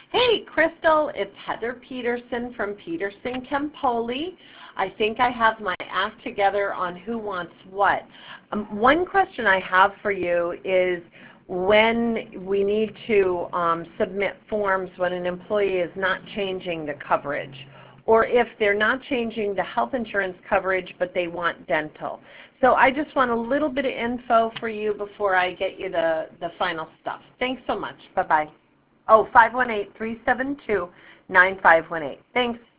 Hey, Crystal, it's Heather Peterson from Peterson Campoli. I think I have my act together on who wants what. One question I have for you is when we need to submit forms when an employee is not changing the coverage, or if they're not changing the health insurance coverage but they want dental. So I just want a little bit of info for you before I get you the final stuff. Thanks so much. Bye-bye. Oh, 518-372-9518. Thanks.